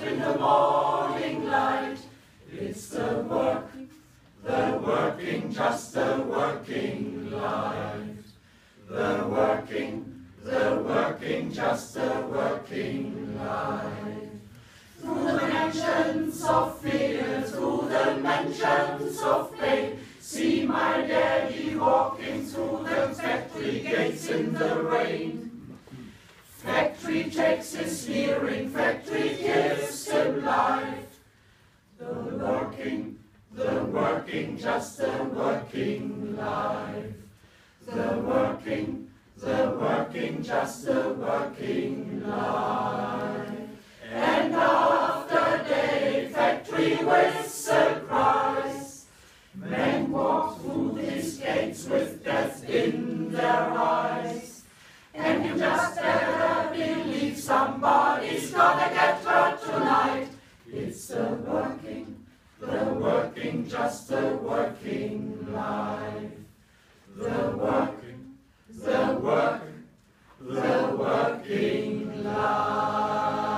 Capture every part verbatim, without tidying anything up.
in the morning light. It's the work, the working, just the working life. The working, the working, just the working life. Through the mansions of fear, through the mansions of pain, see my daddy walking through the factory gates in the rain. Factory takes his hearing, factory gives him life. The working, the working, just the working life. The working, the working, just the working life. And after day, factory whistle cries. Men walk through these gates with death in their eyes. And you just better believe somebody's gonna get hurt tonight. It's the working, the working, just the working life. The working, the work, the working life.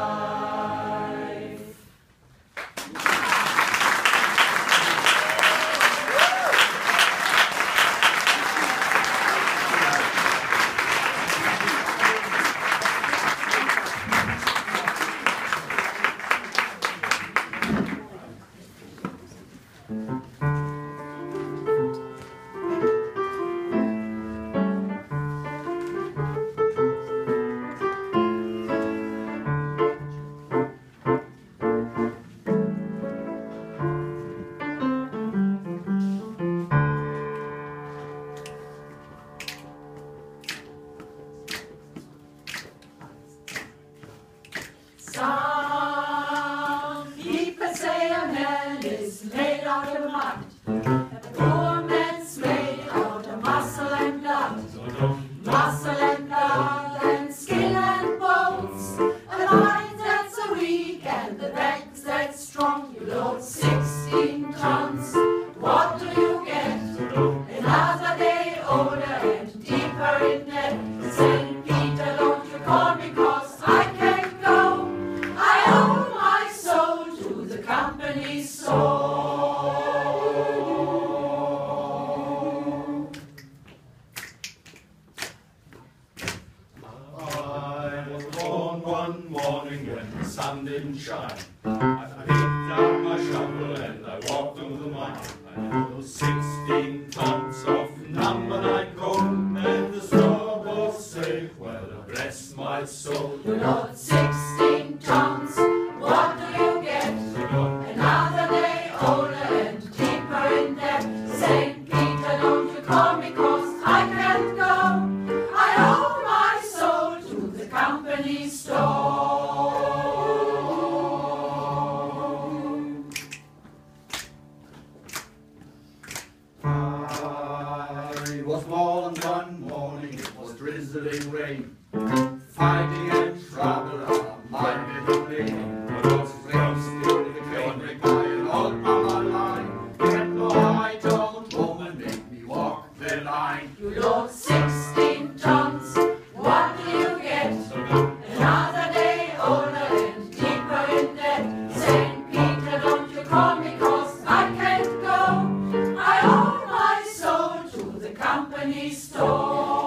Some people say a man is made out of mud. A poor man's made out of muscle and blood. Muscle and blood and skin and bones. A mind that's so weak and the legs that's strong. You load sixteen tons. What do you get? Another day older and deeper in debt. Saint Peter, don't you call me 'cause I can't go. I owe my soul to the company store. I was born one morning when the sun didn't shine. I picked up my shovel and I walked through the mine. I rode sixteen tons of number nine coal, and the store was safe. Well, bless my soul. You load sixteen tons. What do you get? Another day older and deeper in debt. Saint Peter, don't you call me 'cause I can't go. I owe my soul to the company store. I was born one morning, it was drizzling rain. Fighting and trouble are my little name. I was raised in the cane by an old mama line. And no, I don't, woman, make me walk the line. You load sixteen tons. What do you get? Another day older and deeper in debt. Saint Peter, don't you call me 'cause I can't go. I owe my soul to the company store.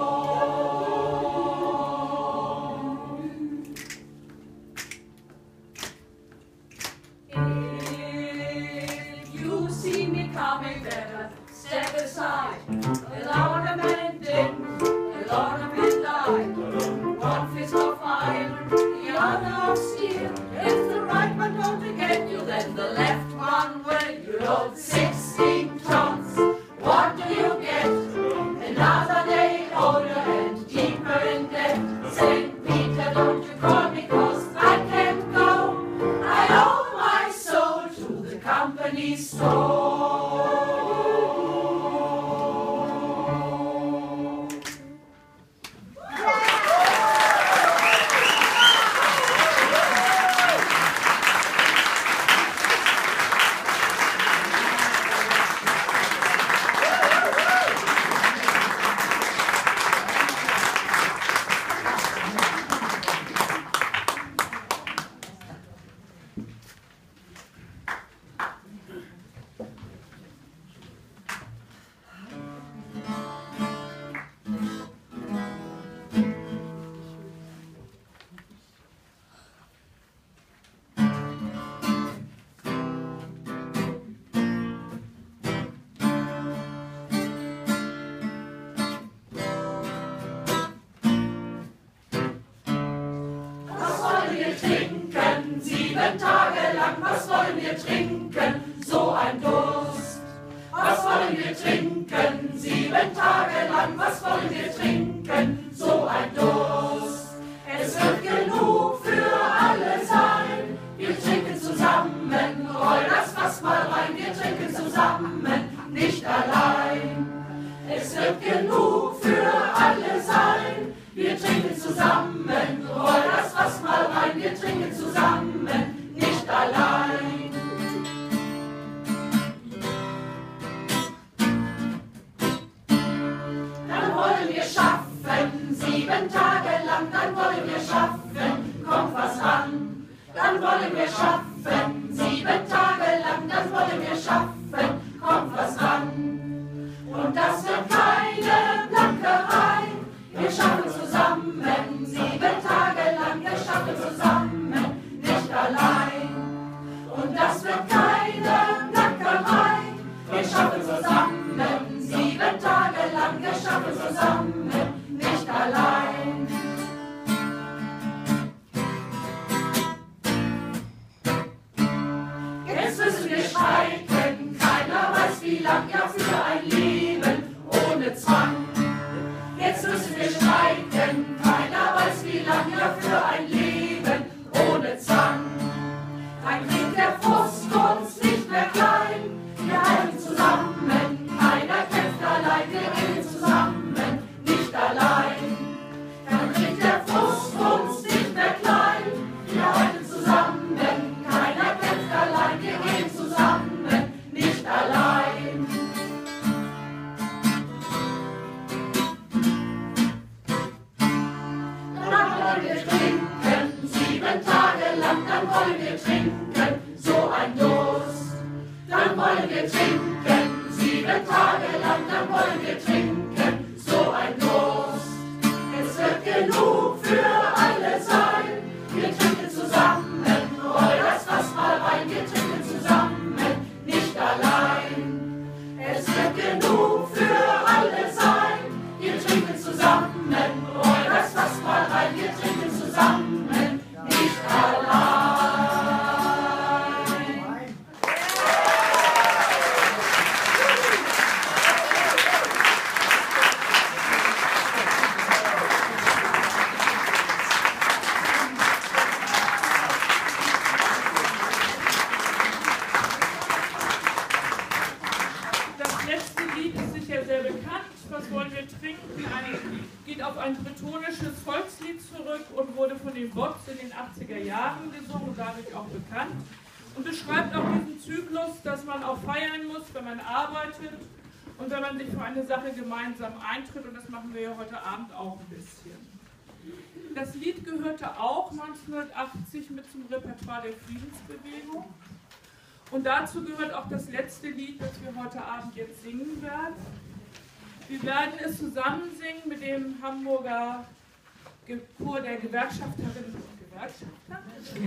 If you see me coming, better step aside. A lot of men didn't, a lot of men died. One fist of iron, the other of steel. If the right one don't get you, then the left one will. You load sixteen tons. What do you get? Another day older and deeper in debt. Saint Peter, don't you call me 'cause I can't go. I owe my soul to the company store. sieben Tage lang, was wollen wir trinken? So ein Durst. Was wollen wir trinken? Sieben Tage lang, was wollen wir trinken? So ein Durst. Es wird genug für alle sein. Wir trinken zusammen, roll das Fass mal rein. Wir trinken zusammen, nicht allein. Es wird genug für alle sein. Wir trinken zusammen, roll das Fass mal rein. Wir trinken zusammen, nicht allein. Dann wollen wir schaffen, sieben Tage lang, dann wollen wir schaffen, kommt was an. Dann wollen wir schaffen, sieben Tage lang, dann wollen wir schaffen, kommt was an. Und das wird keine Plackerei, wir schaffen zusammen, sieben Tage lang, wir schaffen zusammen, nicht allein. Und das wird keine Plackerei, wir schaffen zusammen, sieben Tage lang, wir schaffen zusammen, nicht allein. Jetzt müssen wir streiken, keiner weiß wie lang, ja für ein Leben ohne Zwang. Jetzt müssen wir streiken, keiner weiß wie lang, ja für ein Leben ohne Zwang. Dann kriegt der Frust uns nicht mehr klein, wir halten zusammen, keiner kämpft allein, wir gehen zusammen, nicht allein. Dann kriegt der Frust uns nicht mehr klein, wir halten zusammen, keiner kämpft allein, wir gehen zusammen, nicht allein. Dann wollen wir trinken, sieben Tage lang, dann wollen wir trinken, so ein Durst. Dann wollen wir trinken, sieben Tage lang, dann wollen wir trinken, so ein Durst. Es wird genug für alle sein, wir trinken zusammen, roll das Fass mal rein, wir trinken zusammen, nicht allein. Es wird genug für alle sein, wir trinken zusammen, roll das Fass mal rein, wir trinken zusammen, nicht allein. Das letzte Lied ist sicher sehr bekannt. Was wollen wir trinken? Ein, geht auf ein bretonisches Volkslied zurück und wurde von den Bots in den achtziger Jahren gesungen und dadurch auch bekannt. Und beschreibt auch diesen Zyklus, dass man auch feiern muss, wenn man arbeitet und wenn man sich für eine Sache gemeinsam eintritt. Und das machen wir ja heute Abend auch ein bisschen. Das Lied gehörte auch neunzehnhundertachtzig mit zum Repertoire der Friedensbewegung. Und dazu gehört auch das letzte Lied, das wir heute Abend jetzt singen werden. Wir werden es zusammen singen mit dem Hamburger Chor der Gewerkschafterinnen und Gewerkschafter.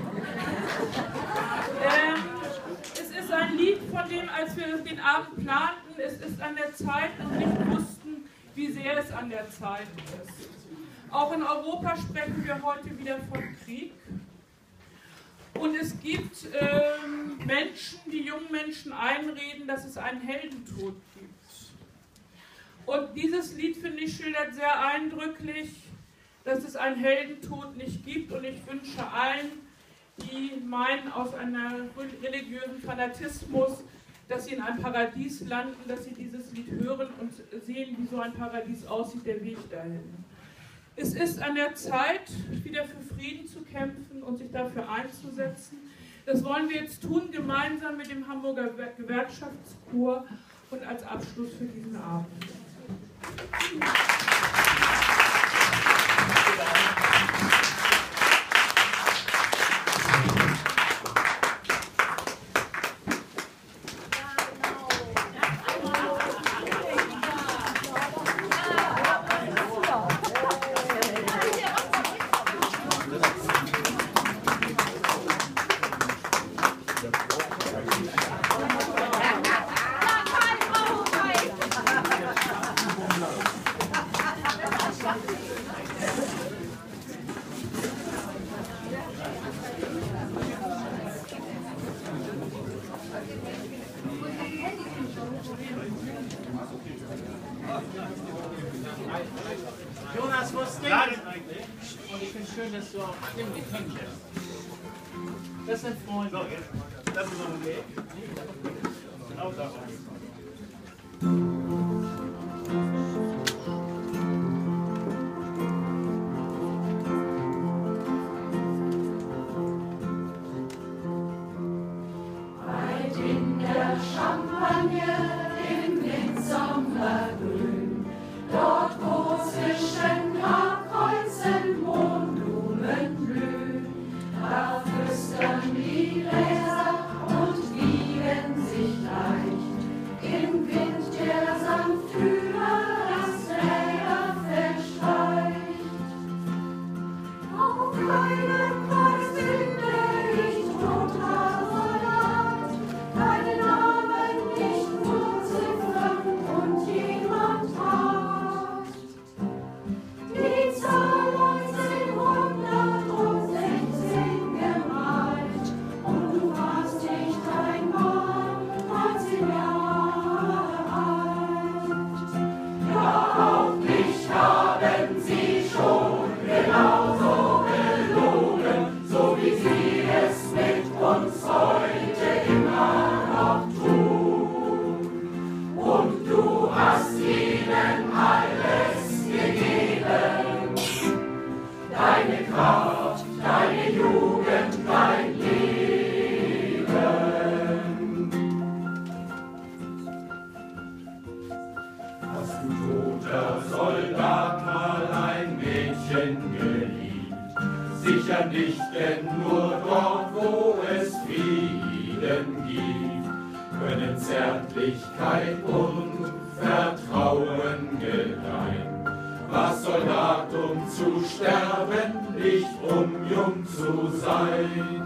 ähm, es ist ein Lied, von dem, als wir den Abend planten, es ist an der Zeit und nicht wussten, wie sehr es an der Zeit ist. Auch in Europa sprechen wir heute wieder von Krieg. Und es gibt ähm, Menschen, die jungen Menschen einreden, dass es einen Heldentod gibt. Und dieses Lied, finde ich, schildert sehr eindrücklich, dass es einen Heldentod nicht gibt. Und ich wünsche allen, die meinen, aus einem religiösen Fanatismus, dass sie in einem Paradies landen, dass sie dieses Lied hören und sehen, wie so ein Paradies aussieht, der Weg dahin. Es ist an der Zeit, wieder für Frieden zu kämpfen und sich dafür einzusetzen. Das wollen wir jetzt tun, gemeinsam mit dem Hamburger Gewerkschaftschor und als Abschluss für diesen Abend. das so, nimm die Hände. Das sind Freunde. Das ist so ein Weg. Genau da rein. Weit in der Champagne, im Mitsommergrün, dort wo zwischen Karkreuzen Mohnblumen blühen, da flüstern die Gräser und wiegen sich leicht, im Wind der sanft über das Trägerfeld streicht. Auf keinem Kreuz finde ich toter Soldat, keinen Namen, nicht nur Ziffern und jemand hat. Die Zahl neunzehnhundertsechzehn gemalt, und du warst nicht einmal neunzehn Jahre alt. Ja, auch mich haben sie schon genauso belogen, so wie sie es mit uns heute immer noch tun. Und du hast ihnen alles gegeben, deine Kraft, deine Jugend, dein Leben. Hast du, toter Soldat, mal ein Mädchen geliebt? Sicher nicht, denn nur dort, wo es Frieden gibt, können Zärtlichkeit und Vertrauen gedeihen. Was Soldat, um zu sterben, nicht um jung zu sein?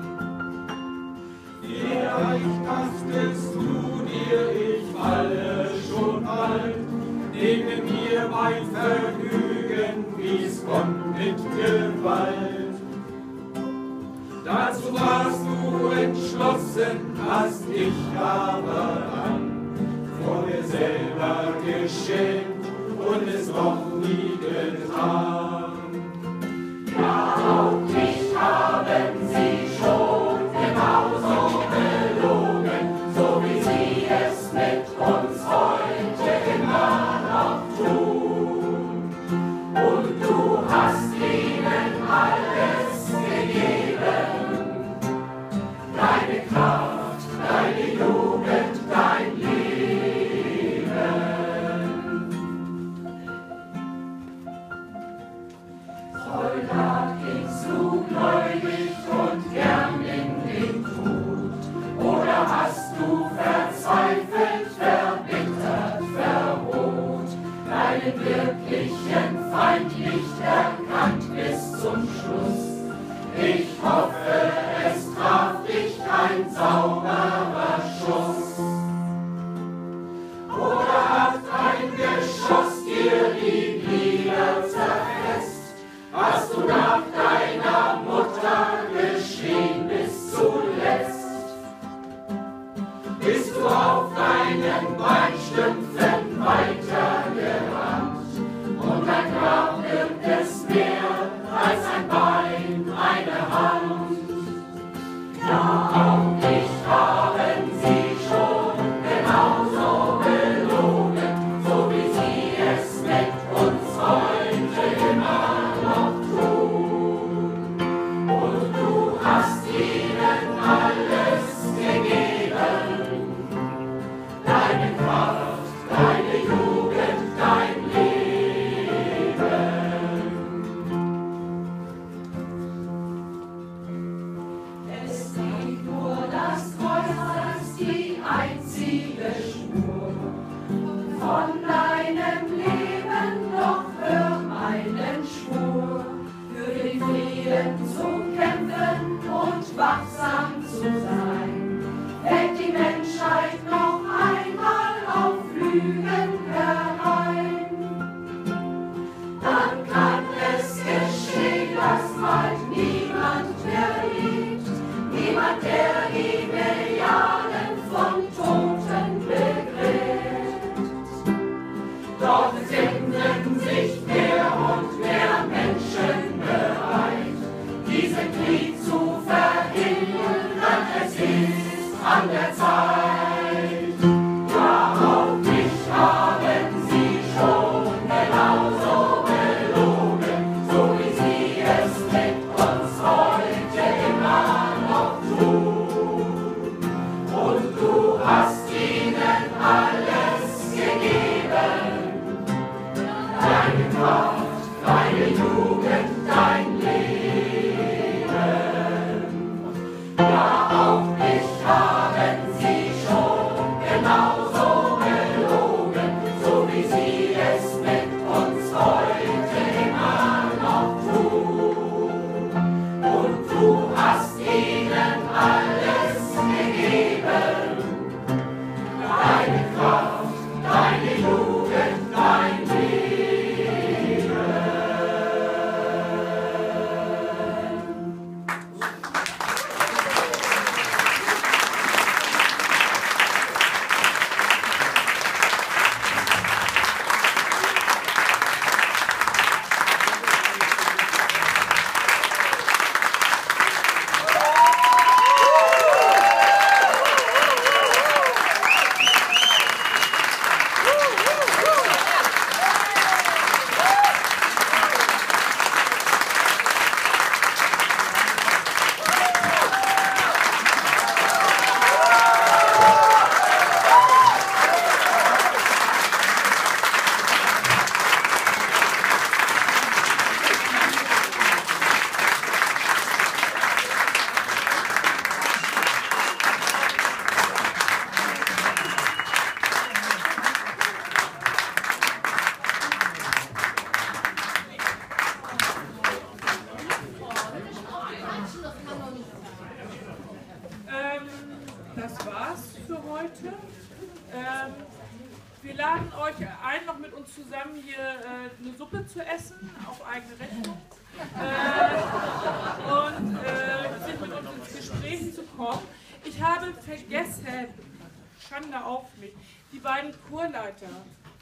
Vielleicht dachtest du dir, ich falle schon bald, nehme mir mein Vergnügen, wie's kommt mit Gewalt. Dazu warst du entschlossen, hast dich aber an vor dir selber geschämt und es noch nie getan. Ja, auch dich haben sie schon genauso belogen, so wie sie es mit uns heute immer noch tun. Und du hast ihnen alles gegeben, deine Kraft, deine Jugend, dein Leben. Soldat, gingst du gläubig und gern in den Tod? Oder hast du verzweifelt, verbittert, verroht, deinen wirklichen Feind nicht erkannt bis zum Schluss? Ich hoffe, es traf dich kein sauberer Schuss. Oder hat ein Geschoss dir die Glieder zerfetzt? Hast du nach deiner Mutter geschrien bis zuletzt? Bist du auf deinen Beinstümpfen weitergerannt? Und dein Grab birgt es mehr als ein Bein, eine Hand. Ja, auch dich haben sie schon genauso belogen, so wie sie es mit uns heute immer noch tun. Und du hast ihnen alles gegeben, deine Kraft, deine Jugend, dein Leben. Es liegt nur Lied zu verhindern, es ist an der Zeit. Ja, auch mich haben sie schon genauso belogen, so wie sie es mit uns heute immer noch tun. Und du hast ihnen alles gegeben, deine Kraft, deine Jugend, dein Leben. Ja, auch mich haben sie schon genauso belogen, so wie sie es mit uns heute immer noch tun. Und du hast ihnen alles gegeben, deine Kraft, deine Jugend, dein Leben. Ähm, das war's für heute. Ähm, wir laden euch ein, noch mit uns zusammen hier äh, eine Suppe zu essen, auf eigene Rechnung. Äh, und äh, sind mit uns ins Gespräch zu kommen. Ich habe vergessen, Schande auf mich, die beiden Chorleiter